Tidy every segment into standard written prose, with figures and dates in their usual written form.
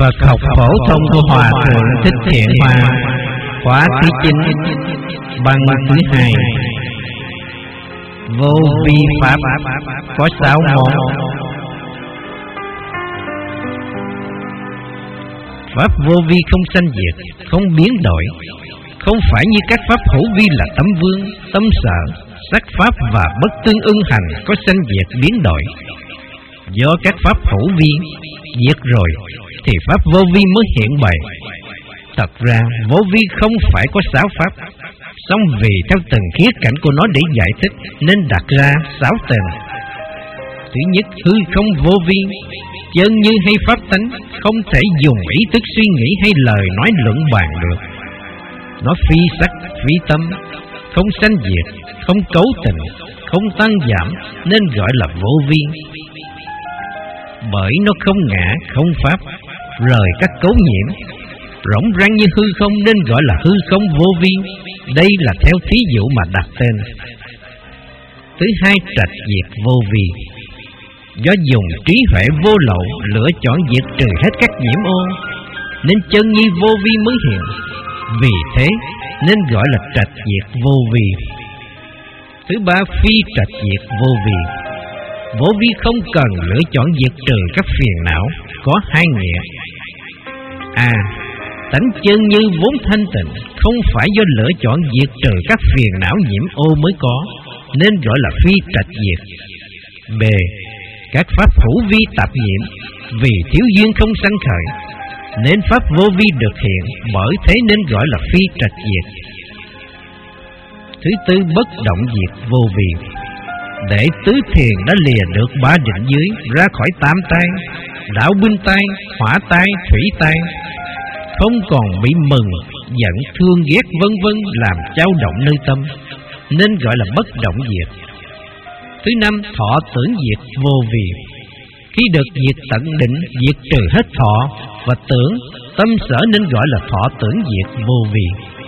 Phật học phổ thông của Hòa Thượng Thích Thiện Hoa, khóa thứ 9, băng thứ 2. Vô vi pháp có 6 món. Pháp vô vi không sanh diệt, không biến đổi, không phải như các pháp hữu vi là tấm vương, tâm sở, sắc pháp và bất tương ưng hành có sanh diệt biến đổi. Do các pháp hữu vi diệt rồi thì pháp vô vi mới hiện bày. Thật ra vô vi không phải có 6 pháp, song vì theo từng khía cạnh của nó để giải thích nên đặt ra 6 tên. Thứ nhất, hư không vô vi, chân như hay pháp tánh, không thể dùng ý thức suy nghĩ hay lời nói luận bàn được. Nó phi sắc, phi tâm, không sanh diệt, không cấu tình, không tăng giảm nên gọi là vô vi. Bởi nó không ngã, không pháp, rời các cấu nhiễm, rỗng rang như hư không nên gọi là hư không vô vi. Đây là theo thí dụ mà đặt tên. Thứ hai, trạch diệt vô vi, do dùng trí huệ vô lậu lựa chọn diệt trừ hết các nhiễm ô nên chân như vô vi mới hiện. Vì thế nên gọi là trạch diệt vô vi. Thứ ba, phi trạch diệt vô vi, vô vi không cần lựa chọn diệt trừ các phiền não, có hai nghĩa. A. Tánh chân như vốn thanh tịnh, không phải do lựa chọn diệt trừ các phiền não nhiễm ô mới có, nên gọi là phi trạch diệt. B. Các pháp hữu vi tạp nhiễm, vì thiếu duyên không sanh khởi, nên pháp vô vi được hiện, bởi thế nên gọi là phi trạch diệt. Thứ tư, bất động diệt vô vi, để tứ thiền đã lìa được 3 định dưới, ra khỏi 8 tai, đạo binh tai, hỏa tai, thủy tai, không còn bị mừng, giận, thương, ghét vân vân làm chao động nơi tâm, nên gọi là bất động diệt. Thứ năm, thọ tưởng diệt vô vi, khi được diệt tận định, diệt trừ hết thọ và tưởng, tâm sở nên gọi là thọ tưởng diệt vô vi.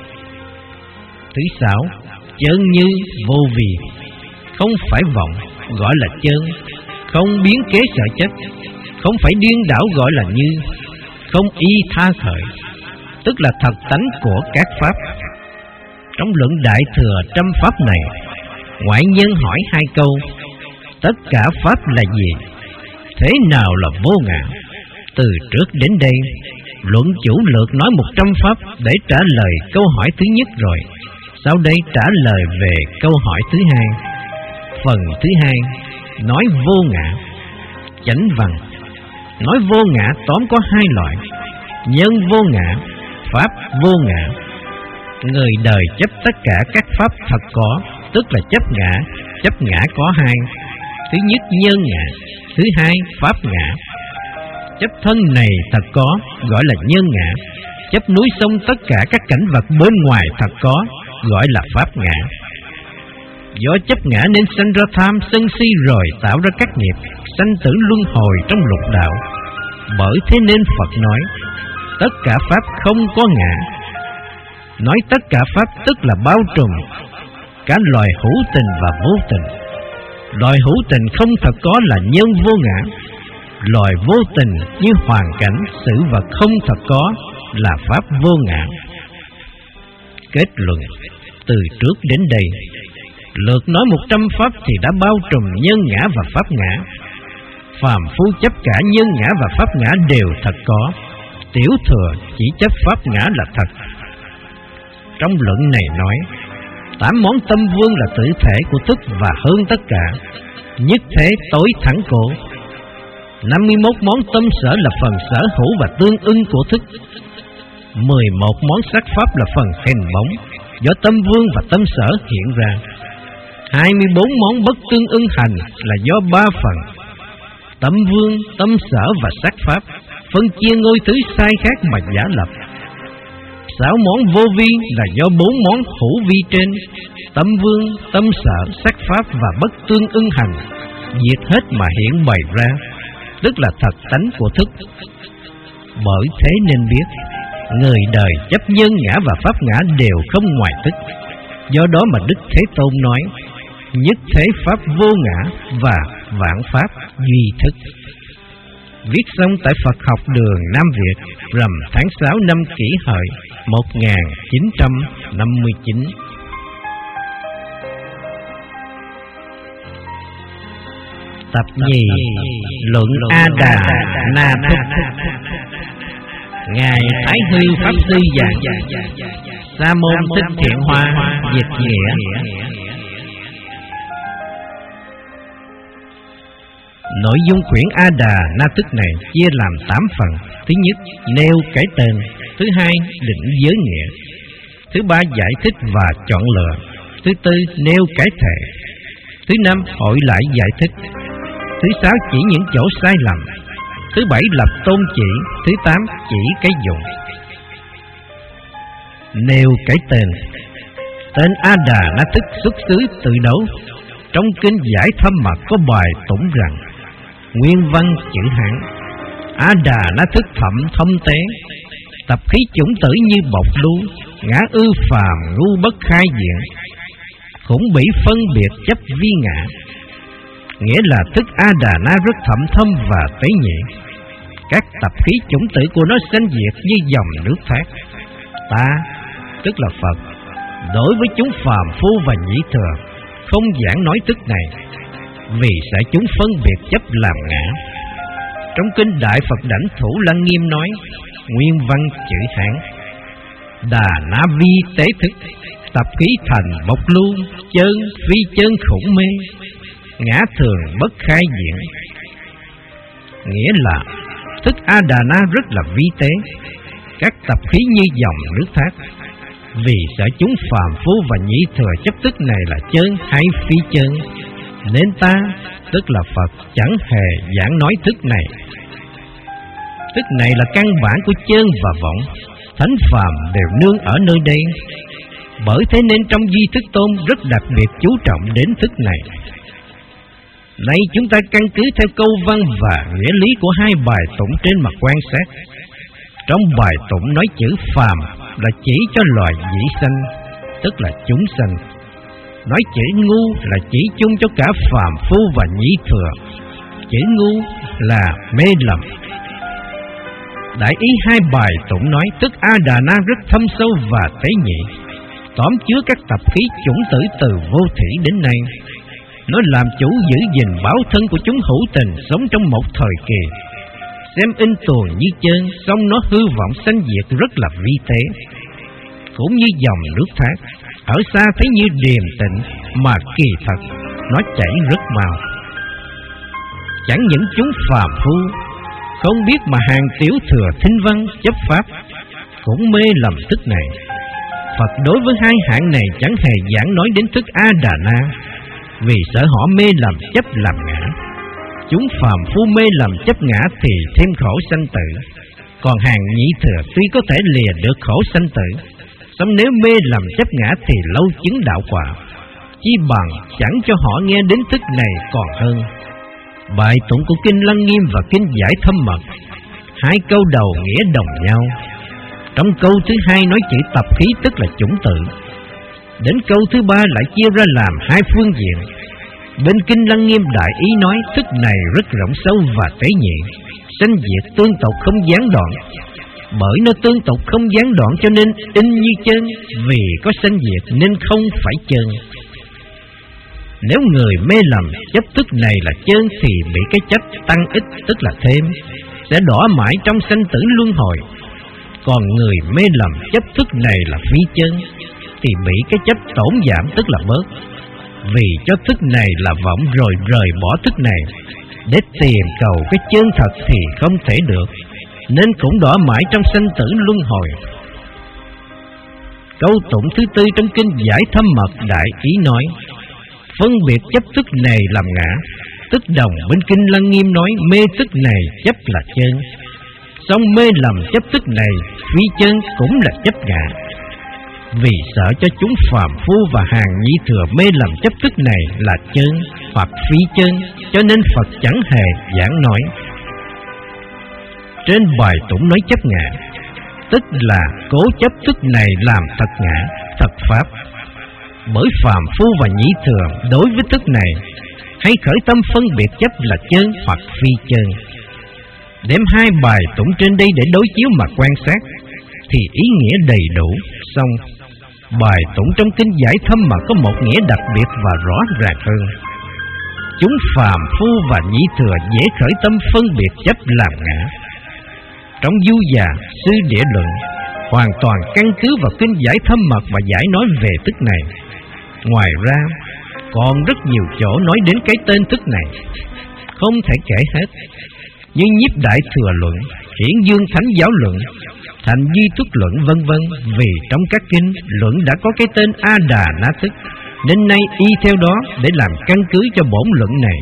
Thứ sáu, chân như vô vi, không phải vọng, gọi là chân, không biến kế sở chất, không phải điên đảo gọi là như, không y tha khởi, tức là thật tánh của các pháp. Trong luận Đại Thừa Trăm Pháp này, ngoại nhân hỏi 2 câu: tất cả pháp là gì? Thế nào là vô ngã? Từ trước đến đây, luận chủ lược nói 100 pháp để trả lời câu hỏi thứ nhất rồi. Sau đây trả lời về câu hỏi thứ hai. Phần thứ hai nói vô ngã. Chánh văn nói vô ngã tóm có 2 loại: nhân vô ngã, pháp vô ngã. Người đời chấp tất cả các pháp thật có, tức là chấp ngã. Chấp ngã có 2: thứ nhất nhân ngã, thứ hai pháp ngã. Chấp thân này thật có, gọi là nhân ngã. Chấp núi sông tất cả các cảnh vật bên ngoài thật có, gọi là pháp ngã. Do chấp ngã nên sanh ra tham sân si, rồi tạo ra các nghiệp sanh tử luân hồi trong lục đạo. Bởi thế nên Phật nói tất cả pháp không có ngã. Nói tất cả pháp tức là bao trùm cả loài hữu tình và vô tình. Loài hữu tình không thật có là nhân vô ngã. Loài vô tình như hoàn cảnh, sự vật không thật có là pháp vô ngã. Kết luận, từ trước đến đây, lượt nói 100 pháp thì đã bao trùm nhân ngã và pháp ngã. Phàm phu chấp cả nhân ngã và pháp ngã đều thật có, tiểu thừa chỉ chấp pháp ngã là thật. Trong luận này nói 8 món tâm vương là tự thể của thức và hơn tất cả, nhất thế tối thẳng cổ. 51 món tâm sở là phần sở hữu và tương ưng của thức. 11 món sắc pháp là phần hình bóng do tâm vương và tâm sở hiện ra. 24 món bất tương ưng hành là do 3 phần: tâm vương, tâm sở và sắc pháp, phân chia ngôi thứ sai khác mà giả lập. 6 món vô vi là do 4 món hữu vi trên: tâm vương, tâm sở, sắc pháp và bất tương ưng hành diệt hết mà hiện bày ra, tức là thật tánh của thức. Bởi thế nên biết, người đời chấp nhân ngã và pháp ngã đều không ngoài thức. Do đó mà Đức Thế Tôn nói nhất thế pháp vô ngã và vạn pháp duy thức. viết xong tại Phật học đường Nam Việt rằm tháng 6 năm Kỷ Hợi 1959. Tập nhì Luận A Đà Na Thức. Ngài Thái Hư Pháp Sư giảng: Sa môn Thích Thiện Hoa dịch nghĩa. Nội dung quyển A Đà Na Thức này chia làm 8 phần. Thứ nhất, nêu cái tên. Thứ hai, định giới nghĩa. Thứ ba, giải thích và chọn lựa. Thứ tư, nêu cái thể. Thứ năm, hội lại giải thích. Thứ sáu, chỉ những chỗ sai lầm. Thứ bảy, lập tôn chỉ. Thứ tám, chỉ cái dụng. Nêu cái tên. Tên A Đà Na Thức xuất xứ từ đâu? Trong kinh Giải Thâm Mật có bài tụng rằng: nguyên văn chữ Hán, A Đà Na Thức thậm thông tế, tập khí chủng tử như bộc lưu, ngã ư phàm ngu bất khai diện, cũng bị phân biệt chấp vi ngã. Nghĩa là thức A Đà Na rất thậm thâm và tế nhị. Các tập khí chủng tử của nó sanh diệt như dòng nước thác. Ta, tức là Phật, đối với chúng phàm phu và nhĩ thừa không giảng nói thức này, vì sợ chúng phân biệt chấp làm ngã. Trong kinh Đại Phật Đảnh Thủ Lăng Nghiêm nói: nguyên văn chữ Hán, Đà Na vi tế thức, tập khí thành bộc lưu, chân phi chân khủng mê, ngã thường bất khai diện. Nghĩa là thức A Đà Na rất là vi tế, các tập khí như dòng nước thác. Vì sợ chúng phàm phu và nhĩ thừa chấp thức này là chân hay phi chân, nên ta, tức là Phật, chẳng hề giảng nói thức này. Thức này là căn bản của chân và vọng, thánh phàm đều nương ở nơi đây. Bởi thế nên trong Di Thức Tôn rất đặc biệt chú trọng đến thức này. Nay chúng ta căn cứ theo câu văn và nghĩa lý của hai bài tụng trên mà quan sát. Trong bài tụng nói chữ phàm là chỉ cho loài dĩ sanh, tức là chúng sanh. Nói chữ ngu là chỉ chung cho cả phàm phu và nhĩ thừa. Chữ ngu là mê lầm. Đại ý hai bài tụng nói tức A Đà Na rất thâm sâu và tế nhị, tóm chứa các tập khí chủng tử từ vô thủy đến nay. Nó làm chủ giữ gìn báo thân của chúng hữu tình sống trong một thời kỳ. Xem in tuồng như chân, song nó hư vọng sanh diệt rất là vi tế. Cũng như dòng nước thác, ở xa thấy như điềm tĩnh, mà kỳ thật nó chảy rất mau. Chẳng những chúng phàm phu không biết mà hàng tiểu thừa thinh văn chấp pháp cũng mê lầm thức này. Phật đối với hai hạng này chẳng hề giảng nói đến thức A Đà Na, vì sợ họ mê lầm chấp làm ngã. Chúng phàm phu mê lầm chấp ngã thì thêm khổ sanh tử, còn hàng nhĩ thừa tuy có thể lìa được khổ sanh tử, song nếu mê lầm chấp ngã thì lâu chứng đạo quả. Chi bằng chẳng cho họ nghe đến thức này còn hơn. Bài tụng của kinh Lăng Nghiêm và kinh Giải Thâm Mật, hai câu đầu nghĩa đồng nhau. Trong câu thứ hai nói chữ tập khí tức là chủng tử. Đến câu thứ ba lại chia ra làm hai phương diện. Bên kinh Lăng Nghiêm đại ý nói thức này rất rộng sâu và tế nhị, sanh diệt tương tục không gián đoạn. Bởi nó tương tục không gián đoạn cho nên in như chân, vì có sanh diệt nên không phải chân. Nếu người mê lầm chấp thức này là chân thì bị cái chấp tăng ít tức là thêm, sẽ đọa mãi trong sanh tử luân hồi. Còn người mê lầm chấp thức này là phi chân thì bị cái chấp tổn giảm tức là bớt. Vì cho thức này là vọng rồi rời bỏ thức này để tìm cầu cái chân thật thì không thể được, nên cũng đọa mãi trong sanh tử luân hồi. Câu tụng thứ tư trong kinh Giải Thâm Mật đại ý nói: phân biệt chấp thức này làm ngã, tức đồng bên kinh Lăng Nghiêm nói mê thức này chấp là chân, song mê lầm chấp thức này phi chân cũng là chấp ngã. Vì sợ cho chúng phàm phu và hàng nhĩ thừa mê lầm chấp thức này là chân hoặc phi chân, cho nên Phật chẳng hề giảng nói. Trên bài tụng nói chấp ngã, tức là cố chấp thức này làm thật ngã, thật pháp. Bởi phàm phu và nhĩ thừa đối với thức này hay khởi tâm phân biệt chấp là chân hoặc phi chân. Đem hai bài tụng trên đây để đối chiếu mà quan sát thì ý nghĩa đầy đủ. Xong, bài tụng trong kinh Giải Thâm mà có một nghĩa đặc biệt và rõ ràng hơn. Chúng phàm phu và nhị thừa dễ khởi tâm phân biệt chấp làm ngã. Trong Du Già, Sư Địa Luận hoàn toàn căn cứ vào kinh Giải Thâm Mật và giải nói về thức này. Ngoài ra, còn rất nhiều chỗ nói đến cái tên thức này, không thể kể hết, như Nhiếp Đại Thừa Luận, Hiển Dương Thánh Giáo Luận, Thành Duy Thức Luận vân vân. Vì trong các kinh luận đã có cái tên A Đà Na Thức, nên nay y theo đó để làm căn cứ cho bổn luận này.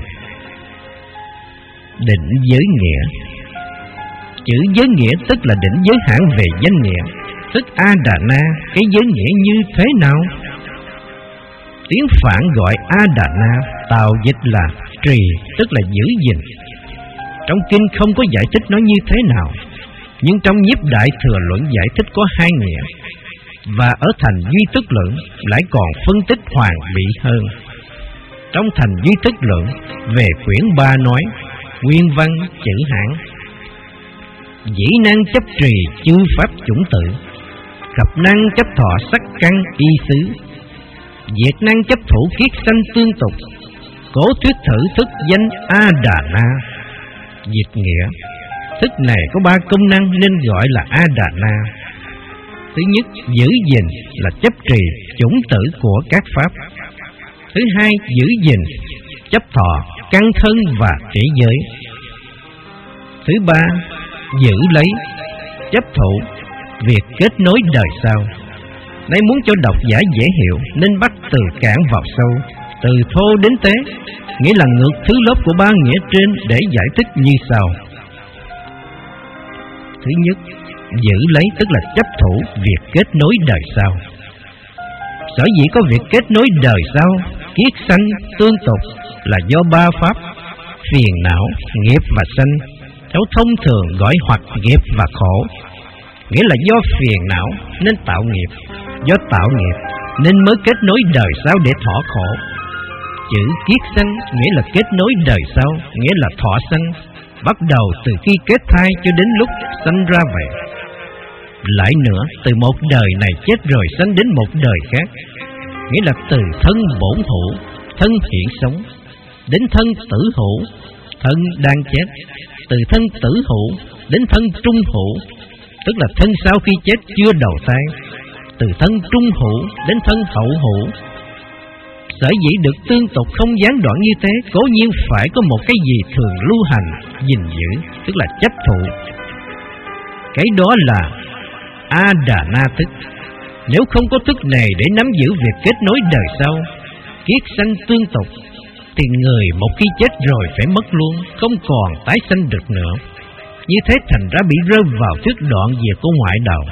Định giới nghĩa. Chữ giới nghĩa tức là định giới hạn về danh nghĩa. Tức A Đà Na, cái giới nghĩa như thế nào? Tiếng Phạn gọi A Đà Na, tào dịch là trì, tức là giữ gìn. Trong kinh không có giải thích nó như thế nào, nhưng trong Nhiếp Đại Thừa Luận giải thích có hai nghĩa, và ở Thành Duy Thức Luận lại còn phân tích hoàn bị hơn. Trong Thành Duy Thức Luận về quyển 3 nói nguyên văn chữ Hán: dĩ năng chấp trì chư pháp chủng tự, cập năng chấp thọ sắc căn y xứ, diệt năng chấp thủ kiết sanh tương tục, cố thuyết thử thức danh A Đà Na. Dịch nghĩa: thức này có 3 công năng nên gọi là A Đà Na. Thứ nhất, giữ gìn là chấp trì chủng tử của các pháp. Thứ hai, giữ gìn chấp thọ căn thân và trí giới. Thứ ba, giữ lấy chấp thụ việc kết nối đời sau. Đây muốn cho độc giả dễ hiểu nên bắt từ cản vào sâu, từ thô đến tế, nghĩa là ngược thứ lớp của 3 nghĩa trên để giải thích như sau. Thứ nhất, giữ lấy tức là chấp thủ việc kết nối đời sau. Sở dĩ có việc kết nối đời sau, kiết sanh tương tục là do 3 pháp: phiền não, nghiệp và sanh. Theo thông thường gọi hoặc nghiệp và khổ, nghĩa là do phiền não nên tạo nghiệp, do tạo nghiệp nên mới kết nối đời sau để thọ khổ. Chữ kiết sanh nghĩa là kết nối đời sau, nghĩa là thọ sanh, bắt đầu từ khi kết thai cho đến lúc sanh ra vậy. Lại nữa, từ một đời này chết rồi sanh đến một đời khác, nghĩa là từ thân bổn hữu, thân hiện sống, đến thân tử hữu, thân đang chết, từ thân tử hữu đến thân trung hữu, tức là thân sau khi chết chưa đầu thai, từ thân trung hữu đến thân hậu hữu. Sở dĩ được tương tục không gián đoạn như thế, cố nhiên phải có một cái gì thường lưu hành, gìn giữ, tức là chấp thụ. Cái đó là A Đà Na thức. Nếu không có thức này để nắm giữ việc kết nối đời sau, kiết sanh tương tục, thì người một khi chết rồi phải mất luôn, không còn tái sanh được nữa. Như thế thành ra bị rơi vào thuyết đoạn diệt của ngoại đạo.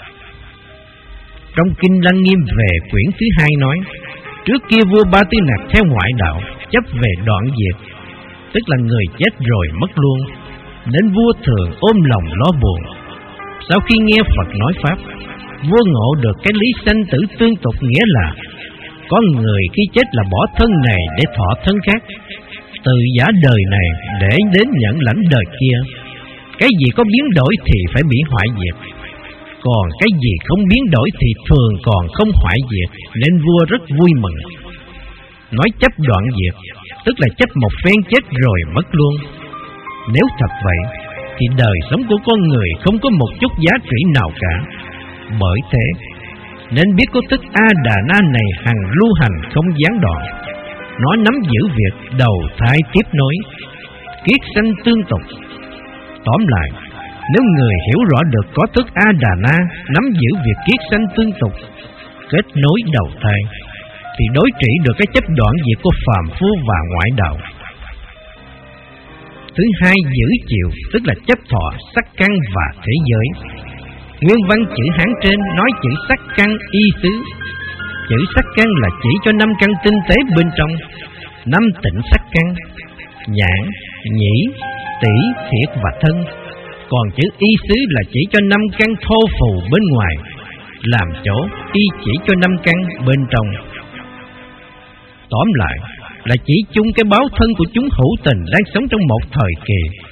Trong kinh Lăng Nghiêm về quyển thứ 2 nói, trước kia vua Ba Tư Nặc theo ngoại đạo, chấp về đoạn diệt, tức là người chết rồi mất luôn, nên vua thường ôm lòng lo buồn. Sau khi nghe Phật nói pháp, vua ngộ được cái lý sanh tử tương tục, nghĩa là có người khi chết là bỏ thân này để thọ thân khác, từ giả đời này để đến nhận lãnh đời kia. Cái gì có biến đổi thì phải bị hoại diệt, còn cái gì không biến đổi thì thường còn không hoại diệt, nên vua rất vui mừng. Nói chấp đoạn diệt, tức là chấp một phen chết rồi mất luôn. Nếu thật vậy, thì đời sống của con người không có một chút giá trị nào cả. Bởi thế, nên biết có thức A Đà Na này hằng lưu hành không gián đoạn. Nó nắm giữ việc đầu thai tiếp nối, kiết sanh tương tục. Tóm lại, nếu người hiểu rõ được có thức A Đà Na nắm giữ việc kiết sanh tương tục, kết nối đầu thai, thì đối trị được cái chấp đoạn diệt của phàm phu và ngoại đạo. Thứ hai, giữ chịu, tức là chấp thọ sắc căn và thế giới. Nguyên văn chữ Hán trên nói chữ sắc căn y xứ. Chữ sắc căn là chỉ cho 5 căn tinh tế bên trong, 5 tịnh sắc căn: nhãn, nhĩ, tỷ, thiệt và thân. Còn chữ y xứ là chỉ cho 5 căn thô phù bên ngoài, làm chỗ y chỉ cho 5 căn bên trong. Tóm lại là chỉ chung cái báo thân của chúng hữu tình đang sống trong một thời kỳ,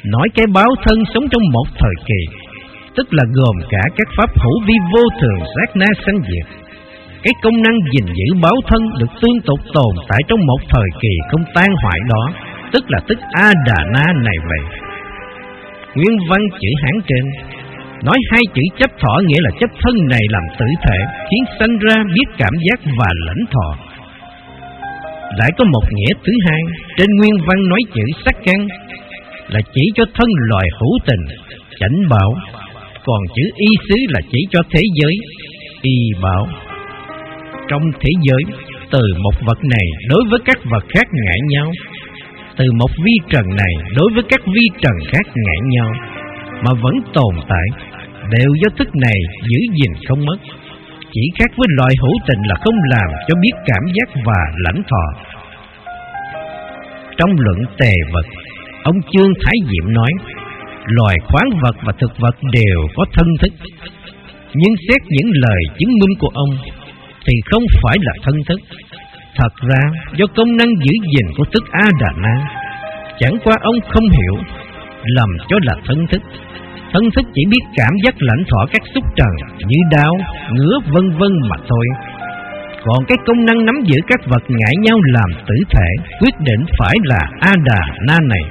nói cái báo thân sống trong một thời kỳ, tức là gồm cả các pháp hữu vi vô thường sát na sanh diệt. Cái công năng gìn giữ báo thân được tương tục tồn tại trong một thời kỳ không tan hoại đó, tức là tức A Đà Na này vậy. Nguyên văn chữ Hán trên nói hai chữ chấp thọ nghĩa là chấp thân này làm tử thể, khiến sanh ra biết cảm giác và lãnh thọ. Lại có một nghĩa thứ hai, trên nguyên văn nói chữ sắc căn là chỉ cho thân loài hữu tình, chánh bảo, còn chữ y xứ là chỉ cho thế giới, y bảo. Trong thế giới, từ một vật này đối với các vật khác ngại nhau, từ một vi trần này đối với các vi trần khác ngại nhau, mà vẫn tồn tại, đều do thức này giữ gìn không mất. Chỉ khác với loài hữu tình là không làm cho biết cảm giác và lãnh thọ. Trong luận Tề Vật, ông Chương Thái Diệm nói, loài khoáng vật và thực vật đều có thân thức, nhưng xét những lời chứng minh của ông thì không phải là thân thức. Thật ra do công năng giữ gìn của tức A Đà Na, chẳng qua ông không hiểu, lầm cho là thân thức. Thân thức chỉ biết cảm giác lãnh thọ các xúc trần như đau, ngứa vân vân mà thôi. Còn cái công năng nắm giữ các vật ngại nhau làm tử thể, quyết định phải là A Đà Na này.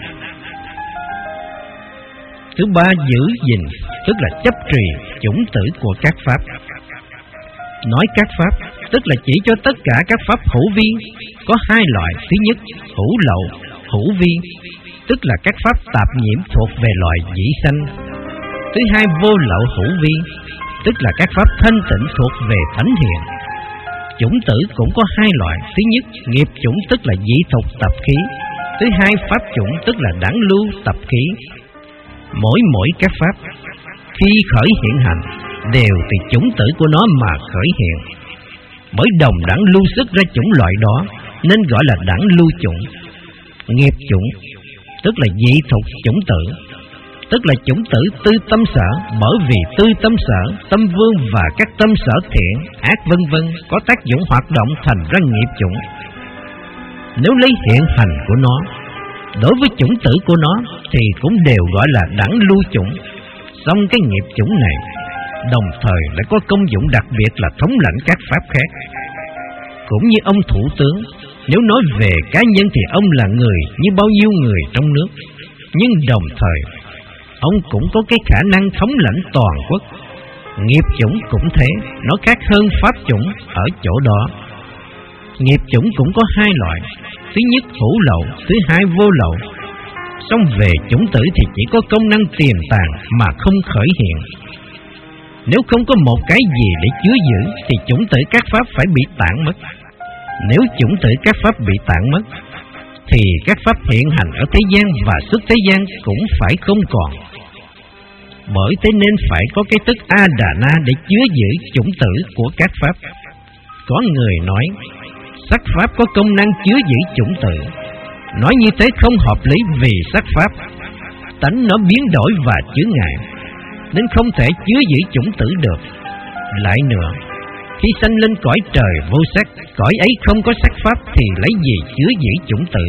Thứ ba, giữ gìn, tức là chấp trì chủng tử của các pháp. Nói các pháp, tức là chỉ cho tất cả các pháp hữu vi. Có hai loại, thứ nhất, hữu lậu, hữu vi, tức là các pháp tạp nhiễm thuộc về loại dĩ sanh. Thứ hai, vô lậu hữu vi, tức là các pháp thanh tịnh thuộc về thánh hiền. Chủng tử cũng có hai loại, thứ nhất, nghiệp chủng tức là dĩ thục tập khí. Thứ hai, pháp chủng tức là đẳng lưu tập khí. Mỗi các pháp khi khởi hiện hành đều từ chủng tử của nó mà khởi hiện. Bởi đồng đẳng lưu xuất ra chủng loại đó nên gọi là đẳng lưu chủng. Nghiệp chủng tức là dị thục chủng tử, tức là chủng tử tư tâm sở. Bởi vì tư tâm sở, tâm vương và các tâm sở thiện, ác vân vân có tác dụng hoạt động thành ra nghiệp chủng. Nếu lấy hiện hành của nó đối với chủng tử của nó thì cũng đều gọi là đẳng lưu chủng. Song cái nghiệp chủng này đồng thời lại có công dụng đặc biệt là thống lãnh các pháp khác. Cũng như ông thủ tướng, nếu nói về cá nhân thì ông là người như bao nhiêu người trong nước, nhưng đồng thời ông cũng có cái khả năng thống lãnh toàn quốc. Nghiệp chủng cũng thế, nó khác hơn pháp chủng ở chỗ đó. Nghiệp chủng cũng có hai loại, thứ nhất hữu lậu, thứ hai vô lậu. Song về chủng tử thì chỉ có công năng tiềm tàng mà không khởi hiện. Nếu không có một cái gì để chứa giữ thì chủng tử các pháp phải bị tản mất. Nếu chủng tử các pháp bị tản mất thì các pháp hiện hành ở thế gian và xuất thế gian cũng phải không còn. Bởi thế nên phải có cái tức A Đà Na để chứa giữ chủng tử của các pháp. Có người nói sắc pháp có công năng chứa giữ chủng tử. Nói như thế không hợp lý vì sắc pháp tánh nó biến đổi và chướng ngại, nên không thể chứa giữ chủng tử được. Lại nữa, khi sanh lên cõi trời vô sắc, cõi ấy không có sắc pháp thì lấy gì chứa giữ chủng tử?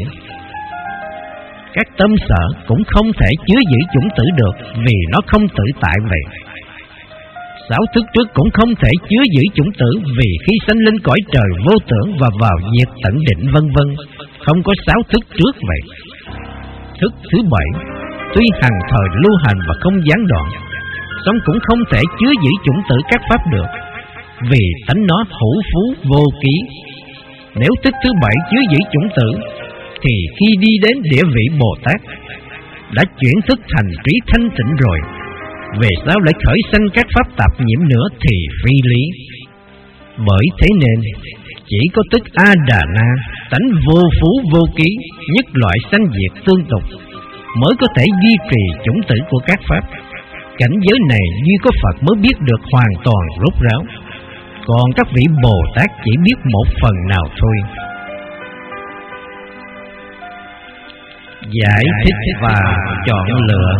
Các tâm sở cũng không thể chứa giữ chủng tử được vì nó không tự tại vậy. Sáu thức trước cũng không thể chứa giữ chủng tử vì khi sanh lên cõi trời vô tưởng và vào diệt tận định vân vân, không có sáu thức trước vậy. Thức thứ bảy tuy hằng thời lưu hành và không gián đoạn, song cũng không thể chứa giữ chủng tử các pháp được, vì tánh nó hữu phú vô ký. Nếu thức thứ bảy chứa giữ chủng tử thì khi đi đến địa vị Bồ Tát đã chuyển thức thành trí thanh tịnh rồi, về sao lại khởi sanh các pháp tạp nhiễm nữa thì phi lý. Bởi thế nên chỉ có tức A Đà Na, tánh vô phú vô ký, nhất loại sanh diệt tương tục, mới có thể duy trì chủng tử của các pháp. Cảnh giới này duy có Phật mới biết được hoàn toàn rốt ráo, còn các vị Bồ Tát chỉ biết một phần nào thôi. Giải thích và chọn lựa.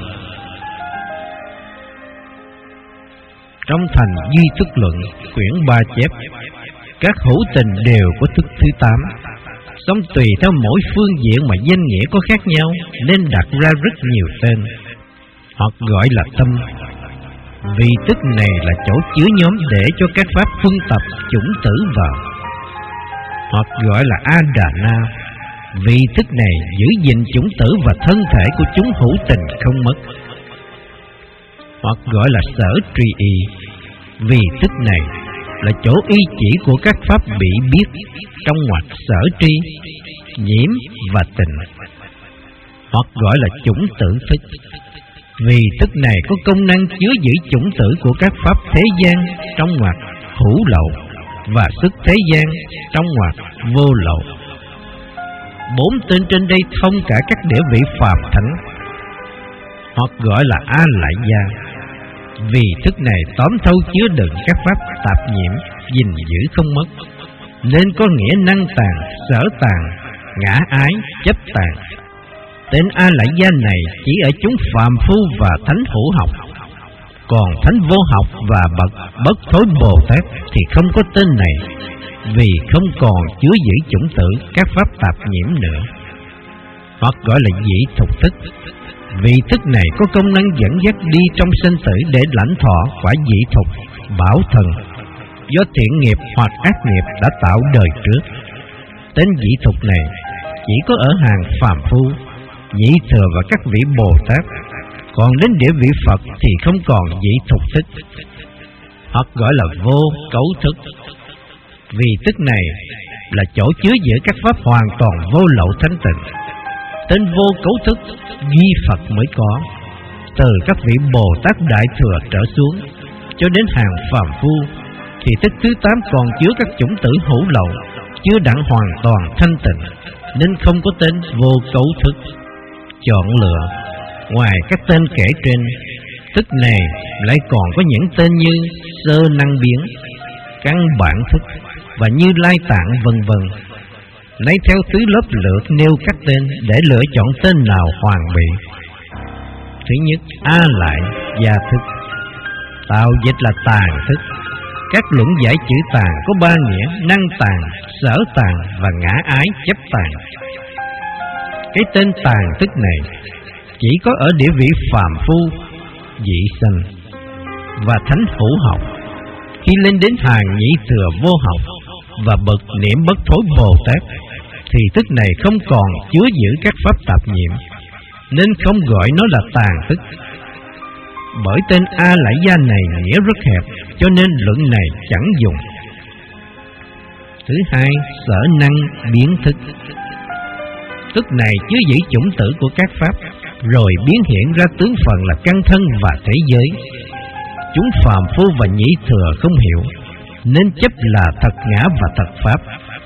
Trong Thành Duy Thức Luận quyển 3 chép, các hữu tình đều có thức thứ 8, Song tùy theo mỗi phương diện mà danh nghĩa có khác nhau, nên đặt ra rất nhiều tên. Hoặc gọi là tâm. Vì tức này là chỗ chứa nhóm để cho các pháp phân tập chủng tử vào. Hoặc gọi là Adana. Vì tức này giữ gìn chủng tử và thân thể của chúng hữu tình không mất. Hoặc gọi là sở tri y. Vì tức này là chỗ y chỉ của các pháp bị biết trong ngoặc sở tri, nhiễm và tình. Hoặc gọi là chủng tử thức. Vì tức này có công năng chứa giữ chủng tử của các pháp thế gian trong ngoặc hữu lậu và xuất thế gian trong ngoặc vô lậu. 4 tên trên đây thông cả các địa vị phàm thánh. Hoặc gọi là A Lại Gia. Vì thức này tóm thâu chứa đựng các pháp tạp nhiễm, gìn giữ không mất, nên có nghĩa năng tàn, sở tàn, ngã ái, chấp tàn. Tên A Lại Gia này chỉ ở chúng phàm phu và thánh hữu học. Còn thánh vô học và bậc bất thối Bồ Tát thì không có tên này, vì không còn chứa giữ chủng tử các pháp tạp nhiễm nữa. Hoặc gọi là dị thục thức. Vì thức này có công năng dẫn dắt đi trong sinh tử để lãnh thọ quả dị thục, bảo thần, do thiện nghiệp hoặc ác nghiệp đã tạo đời trước. Tên dị thục này chỉ có ở hàng phàm phu, nhị thừa và các vị Bồ Tát. Còn đến địa vị Phật thì không còn dị thục thức. Hoặc gọi là vô cấu thức. Vì thức này là chỗ chứa giữ các pháp hoàn toàn vô lậu thanh tịnh. Tên vô cấu thức duy Phật mới có. Từ các vị Bồ Tát Đại Thừa trở xuống cho đến hàng phàm phu thì thức thứ 8 còn chứa các chủng tử hữu lậu, chưa đặng hoàn toàn thanh tịnh, nên không có tên vô cấu thức. Chọn lựa ngoài các tên kể trên, thức này lại còn có những tên như sơ năng biến, căn bản thức và Như Lai Tạng vân vân. Lấy theo thứ lớp lượt nêu các tên để lựa chọn tên nào hoàn bị. Thứ nhất, A Lại Gia thức. Tào dịch là tàn thức. Các luận giải chữ tàn có 3 nghĩa: năng tàn, sở tàn và ngã ái chấp tàn. Cái tên tàn thức này chỉ có ở địa vị phàm phu, dị sanh và thánh hữu học. Khi lên đến hàng nhị thừa vô học và bậc niệm bất thối Bồ Tát thì thức này không còn chứa giữ các pháp tạp nhiễm, nên không gọi nó là tàn thức. Bởi tên A Lại Gia này nghĩa rất hẹp, cho nên luận này chẳng dùng. Thứ hai, sở năng biến thức. Thức này chứa giữ chủng tử của các pháp, rồi biến hiện ra tướng phần là căn thân và thế giới. Chúng phàm phu và nhị thừa không hiểu, nên chấp là thật ngã và thật pháp.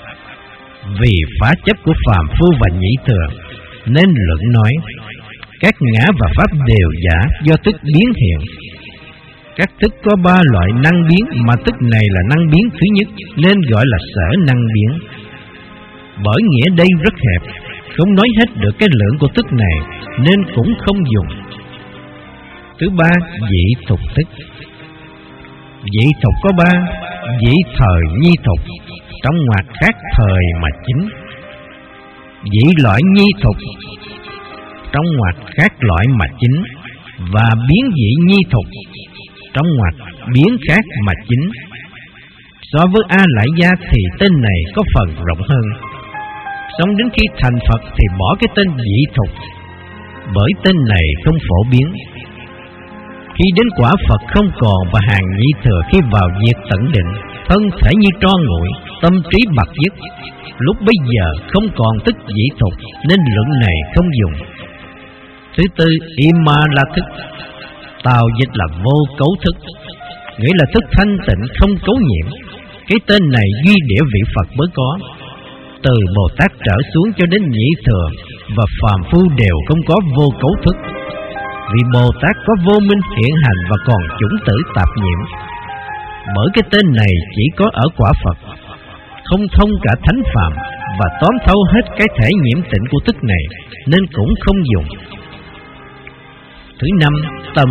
Vì phá chấp của phàm phu và nhị thừa, nên luận nói các ngã và pháp đều giả do thức biến hiện. Các thức có 3 loại năng biến, mà thức này là năng biến thứ nhất, nên gọi là sở năng biến. Bởi nghĩa đây rất hẹp, không nói hết được cái lượng của thức này, nên cũng không dùng. Thứ ba, dị thục thức. Dị thục có 3: dị thời nhi thục, trong ngoặc khác thời mà chính; dị loại nhi thục, trong ngoặc khác loại mà chính; và biến dị nhi thục, trong ngoặc biến khác mà chính. So với A Lại Gia thì tên này có phần rộng hơn. Xong đến khi thành Phật thì bỏ cái tên dị thục, bởi tên này không phổ biến. Khi đến quả Phật không còn và hàng nhị thừa khi vào diệt tận định, thân thể như tro nguội, tâm trí bạc dứt, lúc bấy giờ không còn tức dị thục, nên luận này không dùng. Thứ tư, Ima La thức. Tào dịch là vô cấu thức, nghĩa là thức thanh tịnh không cấu nhiễm. Cái tên này duy địa vị Phật mới có. Từ Bồ Tát trở xuống cho đến nhị thừa và phàm phu đều không có vô cấu thức. Vì Bồ Tát có vô minh hiện hành và còn chủng tử tạp nhiễm. Bởi cái tên này chỉ có ở quả Phật, không thông cả thánh phàm và tóm thâu hết cái thể nhiễm tịnh của thức này, nên cũng không dùng. Thứ năm, tâm.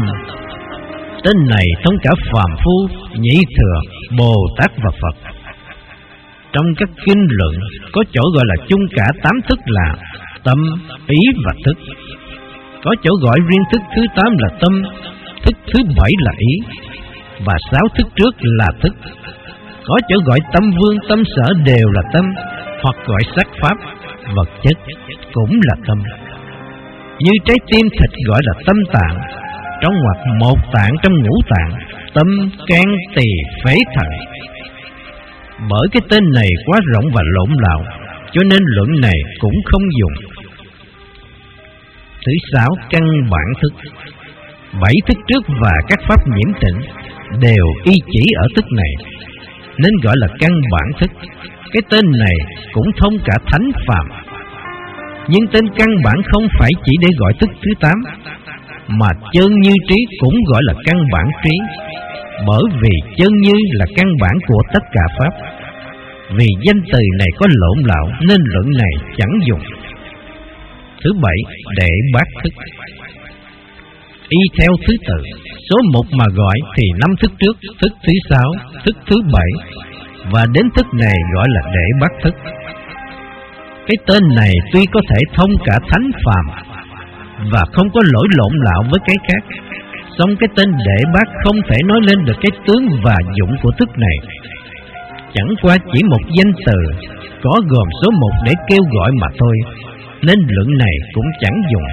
Tên này thông cả phàm phu, nhị thừa, Bồ Tát và Phật. Trong các kinh luận có chỗ gọi là chung cả 8 thức là tâm, ý và thức. Có chỗ gọi riêng thức thứ 8 là tâm, thức thứ 7 là ý, và 6 thức trước là thức. Có chỗ gọi tâm vương, tâm sở đều là tâm, hoặc gọi sắc pháp, vật chất cũng là tâm. Như trái tim thịt gọi là tâm tạng, trong ngoặc một tạng trong ngũ tạng, tâm, can, tỳ, phế, thận. Bởi cái tên này quá rộng và lộn lạo, cho nên luận này cũng không dùng. Thứ 6, căn bản thức. 7 thức trước và các pháp nhiễm tịnh đều y chỉ ở thức này, nên gọi là căn bản thức. Cái tên này cũng thông cả thánh phàm. Nhưng tên căn bản không phải chỉ để gọi thức thứ 8, mà chân như trí cũng gọi là căn bản trí, bởi vì chân như là căn bản của tất cả pháp. Vì danh từ này có lộn lạo nên luận này chẳng dùng. Thứ 7, đệ bát thức. Y theo thứ tự, số 1 mà gọi thì 5 thức trước, thức thứ 6, thức thứ 7, và đến thức này gọi là đệ bát thức. Cái tên này tuy có thể thông cả thánh phàm và không có lỗi lộn lạo với cái khác, song cái tên đệ bát không thể nói lên được cái tướng và dụng của thức này. Chẳng qua chỉ một danh từ có gồm số 1 để kêu gọi mà thôi, nên luận này cũng chẳng dùng.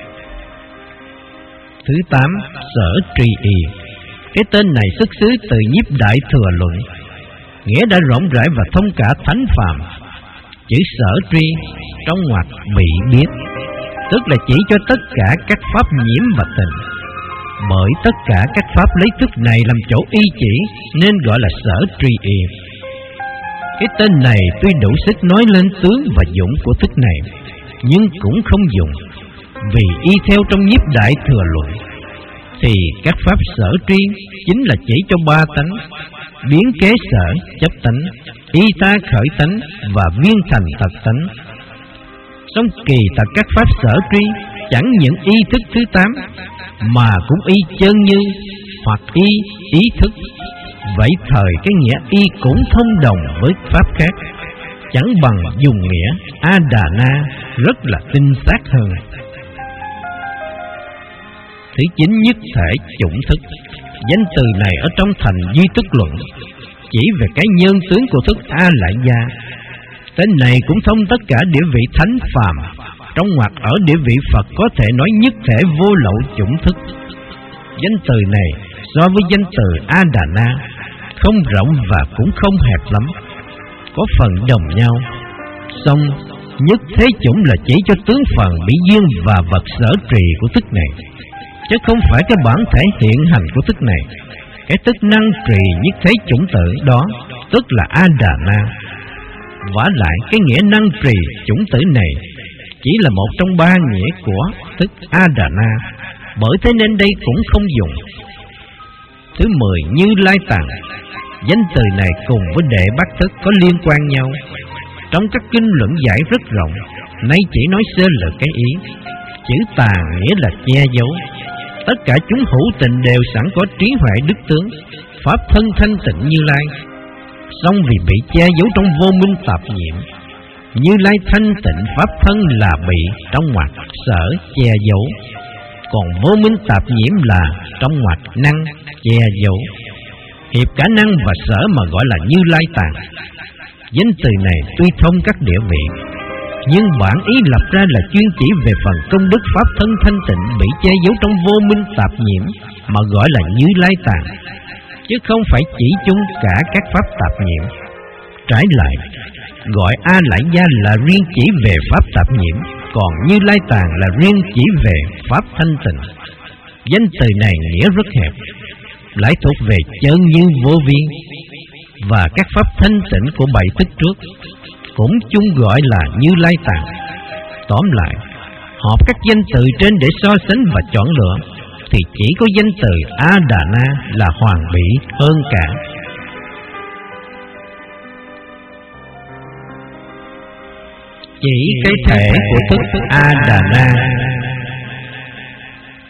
Thứ 8, sở tri y. Cái tên này xuất xứ từ Nhiếp Đại Thừa Luận, nghĩa đã rộng rãi và thông cả thánh phàm. Chữ sở tri trong ngoặc bị biết, tức là chỉ cho tất cả các pháp nhiễm và tịnh. Bởi tất cả các pháp lấy thức này làm chỗ y chỉ, nên gọi là sở tri y. Cái tên này tuy đủ sức nói lên tướng và dụng của thức này, nhưng cũng không dùng, vì y theo trong Nhiếp Đại Thừa Luận thì các pháp sở tri chính là chỉ cho 3 tánh: biến kế sở chấp tánh, y ta khởi tánh và viên thành thật tánh. Song kỳ thật các pháp sở tri chẳng những y thức thứ 8, mà cũng y chân như hoặc y ý thức. Vậy thời cái nghĩa y cũng thông đồng với pháp khác, chẳng bằng dùng nghĩa A-đà-na rất là tinh xác hơn. Thứ 9, nhất thể chủng thức. Danh từ này ở trong Thành Duy Thức Luận chỉ về cái nhân tướng của thức A-lại gia. Tên này cũng thông tất cả địa vị thánh phàm, trong ngoặc ở địa vị Phật có thể nói nhất thể vô lậu chủng thức. Danh từ này so với danh từ A-đà-na không rộng và cũng không hẹp lắm, có phần đồng nhau. Song nhất thế chủng là chỉ cho tướng phần bị duyên và vật sở trì của thức này, chứ không phải cái bản thể hiện hành của thức này. Cái tức năng trì nhất thế chủng tử đó tức là A-đà-na. Vả lại cái nghĩa năng trì chủng tử này chỉ là một trong 3 nghĩa của tức A-đà-na, bởi thế nên đây cũng không dùng. Thứ 10, Như Lai Tạng. Danh từ này cùng với đệ bát thức có liên quan nhau. Trong các kinh luận giải rất rộng, nay chỉ nói sơ lược cái ý. Chữ tàng nghĩa là che giấu. Tất cả chúng hữu tình đều sẵn có trí huệ đức tướng, pháp thân thanh tịnh Như Lai. Song vì bị che giấu trong vô minh tạp nhiễm, Như Lai thanh tịnh pháp thân là bị trong ngoặc sở che giấu, còn vô minh tạp nhiễm là trong ngoặc năng che giấu. Hiệp cả năng và sở mà gọi là Như Lai Tạng. Danh từ này tuy thông các địa vị, nhưng bản ý lập ra là chuyên chỉ về phần công đức pháp thân thanh tịnh bị che giấu trong vô minh tạp nhiễm mà gọi là Như Lai Tạng, chứ không phải chỉ chung cả các pháp tạp nhiễm. Trái lại, gọi A Lại Gia là riêng chỉ về pháp tạp nhiễm, còn Như Lai Tạng là riêng chỉ về pháp thanh tịnh. Danh từ này nghĩa rất hẹp, lại thuộc về chân như vô vi, và các pháp thanh tịnh của 7 thức trước cũng chung gọi là Như Lai Tạng. Tóm lại, họp các danh từ trên để so sánh và chọn lựa, thì chỉ có danh từ A-đà-na là hoàn bị hơn cả. Chỉ cái thể của thức A-đà-na.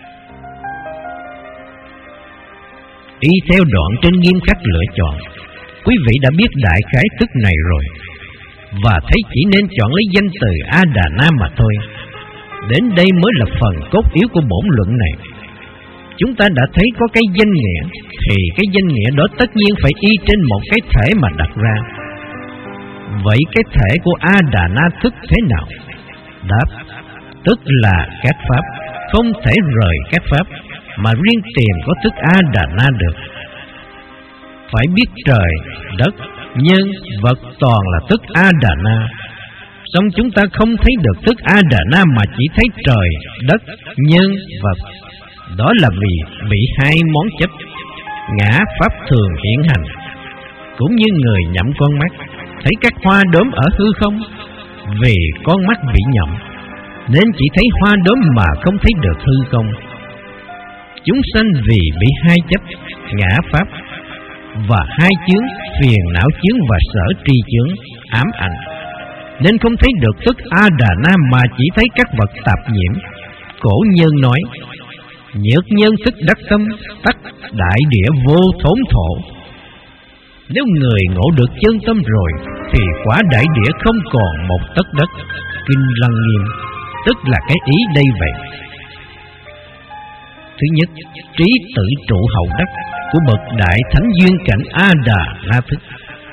Y theo đoạn trên nghiêm khắc lựa chọn, quý vị đã biết đại khái thức này rồi, và thấy chỉ nên chọn lấy danh từ A Đà Na mà thôi. Đến đây mới là phần cốt yếu của bổn luận này. Chúng ta đã thấy có cái danh nghĩa, thì cái danh nghĩa đó tất nhiên phải y trên một cái thể mà đặt ra. Vậy cái thể của A Đà Na thức thế nào? Đáp: tức là các pháp, không thể rời các pháp, mà riêng tìm có thức A Đà Na được. Phải biết trời, đất, nhân, vật toàn là thức A Đà Na. Song chúng ta không thấy được thức A Đà Na mà chỉ thấy trời, đất, nhân, vật. Đó là vì bị hai món chấp, ngã pháp thường hiện hành. Cũng như người nhắm con mắt, thấy các hoa đốm ở hư không. Vì con mắt bị nhầm, nên chỉ thấy hoa đốm mà không thấy được hư không. Chúng sanh vì bị hai chấp, ngã pháp, và hai chướng, phiền não chướng và sở tri chướng, ám ảnh, nên không thấy được thức A Đà Na mà chỉ thấy các vật tạp nhiễm. Cổ nhân nói: nhược nhân thức đắc tâm, tắc đại địa vô thốn thổ. Nếu người ngộ được chân tâm rồi, thì quả đại địa không còn một tấc đất. Kinh Lăng Nghiêm, tức là cái ý đây vậy. Thứ nhất, trí tự trụ hậu đắc của bậc đại thánh duyên cảnh A Đà Na thức.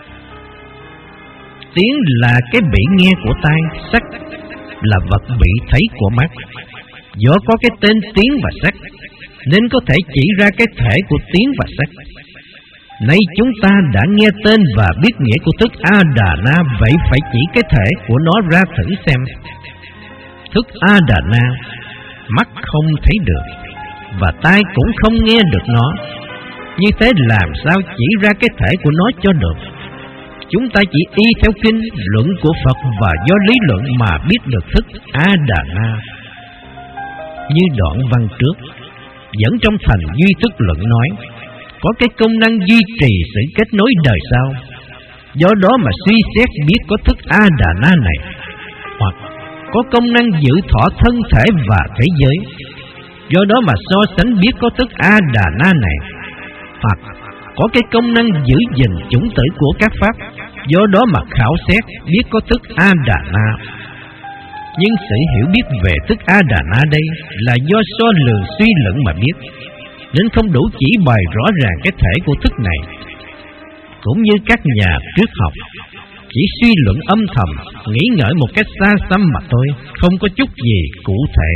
Tiếng là cái bị nghe của tai, sắc là vật bị thấy của mắt. Do có cái tên tiếng và sắc, nên có thể chỉ ra cái thể của tiếng và sắc. Nay chúng ta đã nghe tên và biết nghĩa của thức A Đà Na, vậy phải chỉ cái thể của nó ra thử xem. Thức A Đà Na, mắt không thấy được, và tai cũng không nghe được nó. Như thế làm sao chỉ ra cái thể của nó cho được? Chúng ta chỉ y theo kinh luận của Phật và do lý luận mà biết được thức A Đà Na. Như đoạn văn trước dẫn trong thành duy thức luận nói, có cái công năng duy trì sự kết nối đời sau. Do đó mà suy xét biết có thức A Đà Na này, hoặc có công năng giữ thọ thân thể và thế giới. Do đó mà so sánh biết có thức A Đà Na này, hoặc có cái công năng giữ gìn chủng tử của các pháp. Do đó mà khảo xét biết có thức A Đà Na. Nhưng sự hiểu biết về thức A Đà Na đây là do so lường suy luận mà biết, nên không đủ chỉ bày rõ ràng cái thể của thức này. Cũng như các nhà triết học chỉ suy luận âm thầm, nghĩ ngợi một cách xa xăm mà thôi, không có chút gì cụ thể.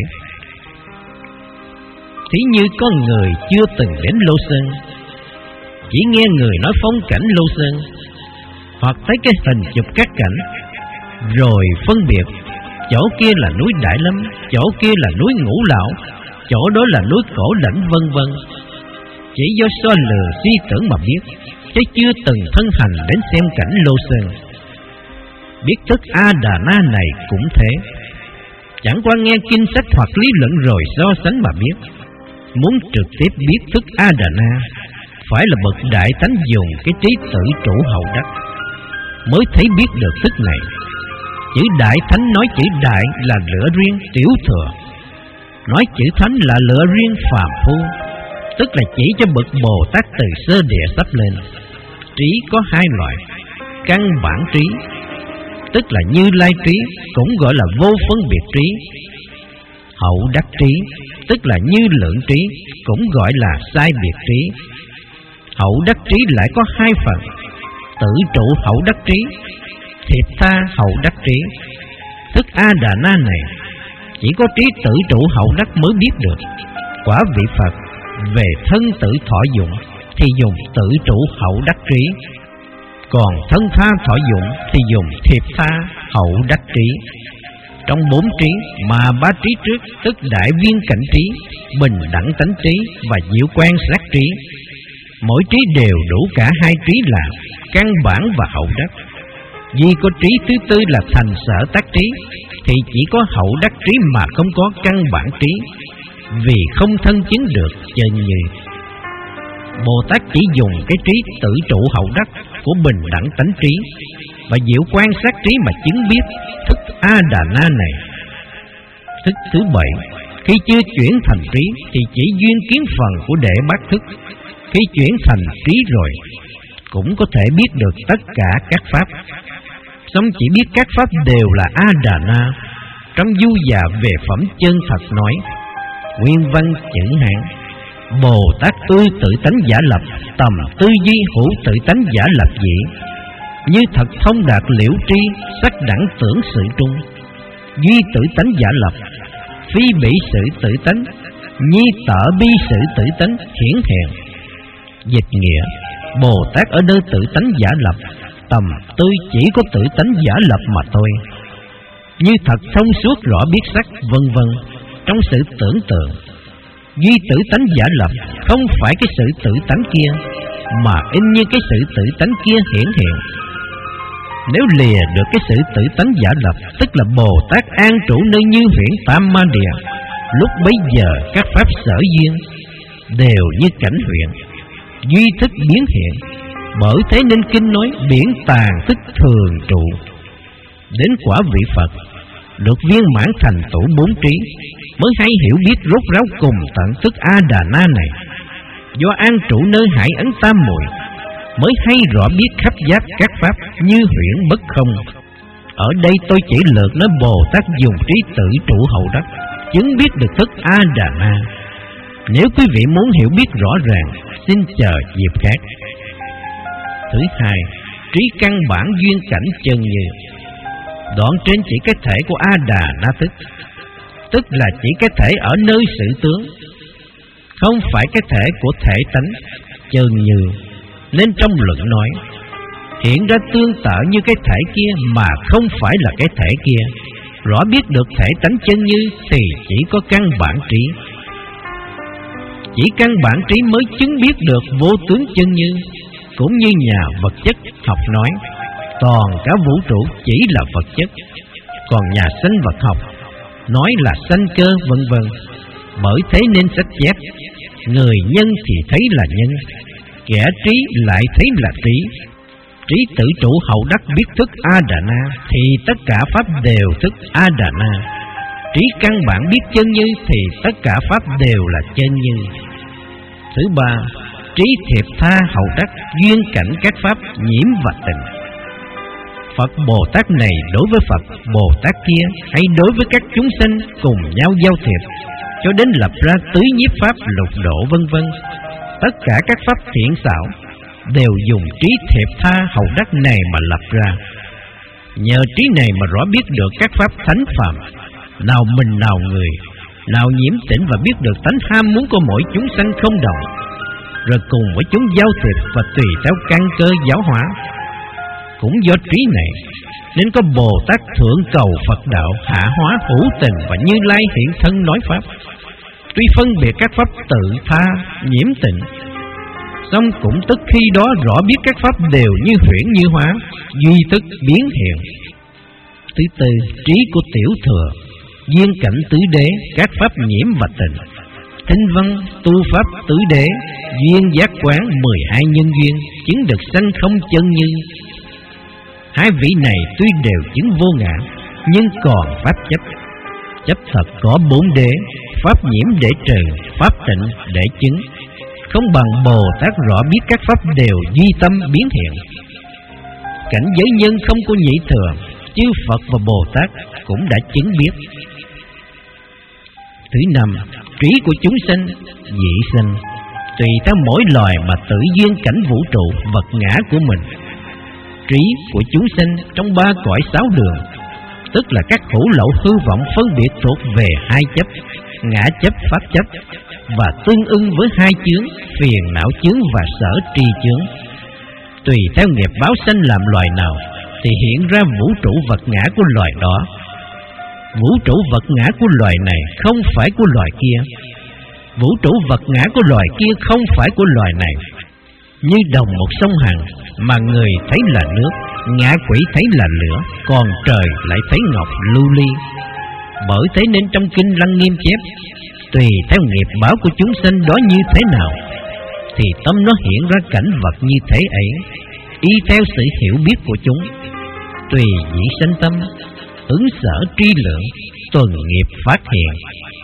Thí như có người chưa từng đến Lô Sơn, chỉ nghe người nói phong cảnh Lô Sơn, hoặc thấy cái hình chụp các cảnh, rồi phân biệt chỗ kia là núi Đại Lâm, chỗ kia là núi Ngũ Lão, chỗ đó là núi Cổ Lãnh, vân vân. Chỉ do so lừa suy tưởng mà biết, chứ chưa từng thân hành đến xem cảnh Lô Sơn. Biết thức A Đà Na này cũng thế, chẳng qua nghe kinh sách hoặc lý luận rồi so sánh mà biết. Muốn trực tiếp biết thức A Đà Na, phải là bậc đại thánh dùng cái trí tự chủ hậu đắc mới thấy biết được thức này. Chữ đại thánh nói chữ đại là lửa riêng tiểu thừa, nói chữ thánh là lửa riêng phàm phu, tức là chỉ cho bậc Bồ Tát từ sơ địa sắp lên. Trí có hai loại: căn bản trí, tức là Như Lai trí, cũng gọi là vô phân biệt trí; hậu đắc trí, tức là Như Lượng trí, cũng gọi là sai biệt trí. Hậu đắc trí lại có hai phần: tự trụ hậu đắc trí, thiệt tha hậu đắc trí. Thức A Đà Na này chỉ có trí tự trụ hậu đắc mới biết được. Quả vị Phật về thân tự thọ dụng thì dùng tự trụ hậu đắc trí, còn thân tha thọ dụng thì dùng thiệt tha hậu đắc trí. Trong bốn trí mà ba trí trước, tức đại viên cảnh trí, bình đẳng tánh trí và diệu quan sát trí, mỗi trí đều đủ cả hai trí là căn bản và hậu đắc. Vì có trí thứ tư là thành sở tác trí, thì chỉ có hậu đắc trí mà không có căn bản trí, vì không thân chứng được chân như. Bồ Tát chỉ dùng cái trí tự trụ hậu đắc của bình đẳng tánh trí và diệu quan sát trí mà chứng biết thức A Đà Na này. Thức thứ bảy, khi chưa chuyển thành trí thì chỉ duyên kiến phần của đệ bát thức. Khi chuyển thành trí rồi, cũng có thể biết được tất cả các pháp. Song chỉ biết các pháp đều là A-đà-na. Trong Du Già về phẩm chân thật nói, nguyên văn chữ Hán: Bồ Tát ư tự tánh giả lập, tầm tư duy hữu tự tánh giả lập dĩ. Như thật thông đạt liễu tri, sắc đẳng tưởng sự trung. Duy tự tánh giả lập, phi bỉ sự tự tánh, nhi tở bi sự tự tánh hiển hiện. Dịch nghĩa: Bồ Tát ở nơi tự tánh giả lập, tầm tư chỉ có tự tánh giả lập mà thôi. Như thật thông suốt rõ biết sắc, vân vân, trong sự tưởng tượng. Duy tự tánh giả lập, không phải cái sự tự tánh kia, mà in như cái sự tự tánh kia hiển hiện. Nếu lìa được cái sự tự tánh giả lập, tức là Bồ Tát an trụ nơi như huyễn Tam Ma Địa. Lúc bấy giờ các pháp sở duyên đều như cảnh huyện, duy thức biến hiện. Bởi thế nên kinh nói biển tàn thức thường trụ. Đến quả vị Phật, được viên mãn thành tựu 4 trí, mới hay hiểu biết rốt ráo cùng tận thức A-đà-na này. Do an trụ nơi hải ấn tam muội, mới hay rõ biết khắp giác các pháp như huyễn bất không. Ở đây tôi chỉ lược nói Bồ Tát dùng trí tự trụ hậu đắc, chứng biết được thức A-đà-na. Nếu quý vị muốn hiểu biết rõ ràng, xin chờ dịp khác. Thứ hai, trí căn bản duyên cảnh chân như. Đoạn trên chỉ cái thể của A-đà-na thức, tức là chỉ cái thể ở nơi sự tướng, không phải cái thể của thể tánh chân như. Nên trong luận nói, hiện ra tương tự như cái thể kia mà không phải là cái thể kia. Rõ biết được thể tánh chân như thì chỉ có căn bản trí. Chỉ căn bản trí mới chứng biết được vô tướng chân như. Cũng như nhà vật chất học nói, toàn cả vũ trụ chỉ là vật chất. Còn nhà sinh vật học nói là sanh cơ vân vân. Bởi thế nên sách chép, người nhân thì thấy là nhân, kẻ trí lại thấy là trí. Trí tự trụ hậu đắc biết thức A-đà-na, thì tất cả pháp đều thức A-đà-na. Trí căn bản biết chân như, thì tất cả pháp đều là chân như. Thứ ba, trí thiệp tha hậu đắc duyên cảnh các pháp nhiễm và tịnh. Phật Bồ Tát này đối với Phật Bồ Tát kia, hay đối với các chúng sinh cùng nhau giao thiệp, cho đến lập ra tứ nhiếp pháp lục độ vân vân. Tất cả các pháp thiện xảo đều dùng trí thiệp tha hậu đắc này mà lập ra. Nhờ trí này mà rõ biết được các pháp thánh phàm, nào mình nào người, nào nhiễm tịnh, và biết được tánh ham muốn của mỗi chúng sanh không đồng, rồi cùng với chúng giao thiệp và tùy theo căn cơ giáo hóa. Cũng do trí này nên có Bồ Tát thượng cầu Phật đạo, hạ hóa hữu tình và Như Lai hiện thân nói pháp. Tuy phân biệt các pháp tự tha nhiễm tịnh, song cũng tức khi đó rõ biết các pháp đều như huyễn như hóa, duy thức biến hiện. Thứ tư, trí của tiểu thừa duyên cảnh tứ đế, các pháp nhiễm và tịnh. Thinh văn tu pháp tứ đế, duyên giác quán 12 nhân duyên, chứng được sanh không chân như. Hai vị này tuy đều chứng vô ngã, nhưng còn pháp chấp. Chấp thật có 4 đế, pháp nhiễm để trừ, pháp tịnh để chứng. Không bằng Bồ Tát rõ biết các pháp đều duy tâm biến hiện. Cảnh giới nhân không có nhị thừa, chư Phật và Bồ Tát cũng đã chứng biết. Thứ năm, trí của chúng sinh dị sinh, tùy theo mỗi loài mà tự duyên cảnh vũ trụ vật ngã của mình. Trí của chúng sinh trong 3 cõi 6 đường, tức là các hữu lậu hư vọng phân biệt thuộc về 2 chấp, ngã chấp, pháp chấp, và tương ưng với 2 chướng, phiền não chướng và sở tri chướng. Tùy theo nghiệp báo sanh làm loài nào thì hiện ra vũ trụ vật ngã của loài đó. Vũ trụ vật ngã của loài này không phải của loài kia, vũ trụ vật ngã của loài kia không phải của loài này. Như đồng một sông Hằng, mà người thấy là nước, ngã quỷ thấy là lửa, còn trời lại thấy ngọc lưu ly. Bởi thế nên trong kinh Lăng Nghiêm chép, tùy theo nghiệp báo của chúng sinh đó như thế nào, thì tâm nó hiện ra cảnh vật như thế ấy, y theo sự hiểu biết của chúng. Tùy dĩ sanh tâm, ứng sở tri lượng, tuần nghiệp phát hiện.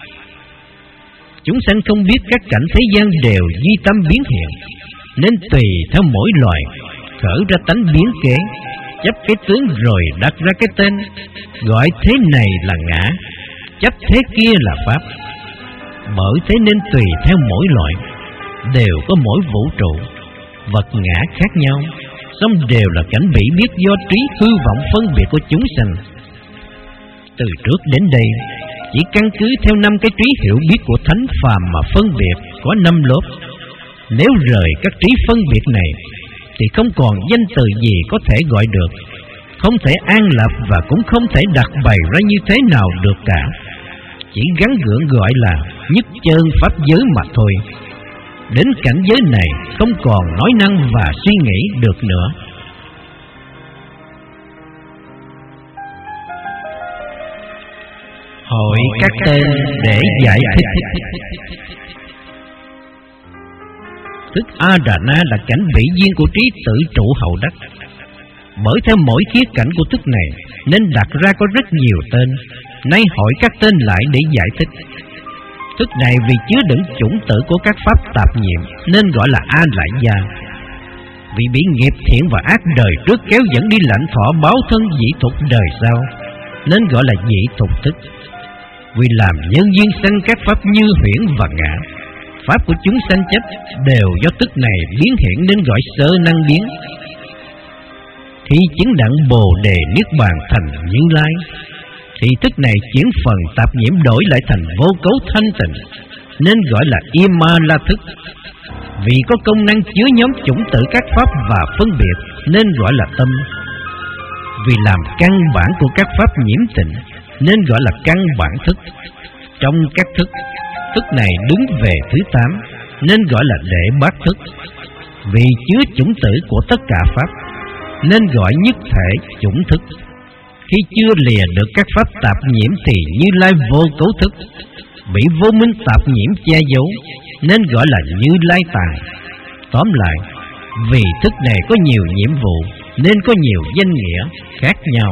Chúng sanh không biết các cảnh thế gian đều duy tâm biến hiện, nên tùy theo mỗi loài khởi ra tánh biến kế, chấp cái tướng rồi đặt ra cái tên, gọi thế này là ngã, chấp thế kia là pháp. Bởi thế nên tùy theo mỗi loại, đều có mỗi vũ trụ, vật ngã khác nhau, song đều là cảnh bị biết do trí hư vọng phân biệt của chúng sanh. Từ trước đến đây, chỉ căn cứ theo 5 cái trí hiểu biết của thánh phàm mà phân biệt có 5 lớp. Nếu rời các trí phân biệt này, thì không còn danh từ gì có thể gọi được, không thể an lập và cũng không thể đặt bày ra như thế nào được cả. Chỉ gắn gượng gọi là nhất chân pháp giới mà thôi. Đến cảnh giới này không còn nói năng và suy nghĩ được nữa. Hội các tên để giải thích. Thức A-đà-na là cảnh bị duyên của trí tự trụ hậu đắc. Bởi theo mỗi khía cạnh của thức này nên đặt ra có rất nhiều tên. Nay hỏi các tên lại để giải thích. Thức này vì chứa đựng chủng tử của các pháp tạp nhiệm nên gọi là A-lại gia. Vì bị nghiệp thiện và ác đời trước kéo dẫn đi lãnh thọ báo thân dị thục đời sau nên gọi là dị thục thức. Vì làm nhân duyên sanh các pháp như huyễn và ngã, pháp của chúng sanh chấp đều do thức này biến hiện nên gọi sơ năng biến. Khi chứng đặng Bồ Đề Niết Bàn thành Như Lai, thì thức này chuyển phần tạp nhiễm đổi lại thành vô cấu thanh tịnh, nên gọi là Ima La thức. Vì có công năng chứa nhóm chủng tử các pháp và phân biệt nên gọi là tâm. Vì làm căn bản của các pháp nhiễm tịnh nên gọi là căn bản thức. Trong các thức, thức này đứng về thứ 8 nên gọi là đệ bát thức. Vì chứa chủng tử của tất cả pháp nên gọi nhất thể chủng thức. Khi chưa lìa được các pháp tạp nhiễm thì Như Lai vô cấu thức, bị vô minh tạp nhiễm che giấu nên gọi là Như Lai tàng. Tóm lại, vì thức này có nhiều nhiệm vụ nên có nhiều danh nghĩa khác nhau.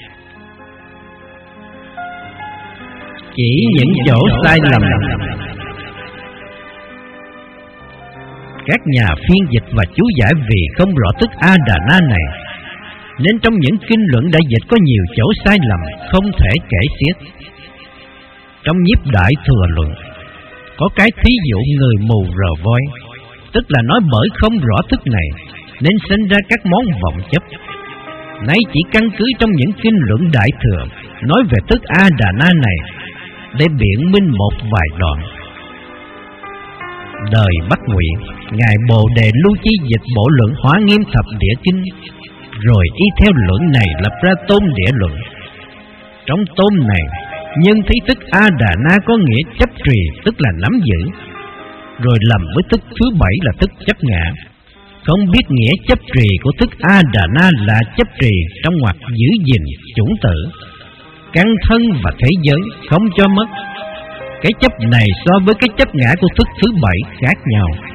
Chỉ những chỗ sai lầm. Các nhà phiên dịch và chú giải vì không rõ thức A-đà-na này nên trong những kinh luận đã dịch có nhiều chỗ sai lầm không thể kể xiết. Trong Nhiếp Đại Thừa Luận có cái thí dụ người mù rờ voi, tức là nói bởi không rõ thức này nên sinh ra các món vọng chấp. Nay chỉ căn cứ trong những kinh luận Đại Thừa nói về thức A-đà-na này để biện minh một vài đoạn. Đời Bắc Ngụy, Ngài Bồ Đề Lưu Chi dịch bộ luận Hóa Nghiêm Thập Địa Kinh, rồi y theo luận này lập ra Tôn Địa Luận. Trong tôn này, nhân thấy thức A-đà-na có nghĩa chấp trì, tức là nắm giữ, rồi lầm với thức thứ 7 là thức chấp ngã. Không biết nghĩa chấp trì của thức A-đà-na là chấp trì trong ngoặc giữ gìn chủng tử, căn thân và thế giới không cho mất. Cái chấp này so với cái chấp ngã của thức thứ 7 khác nhau.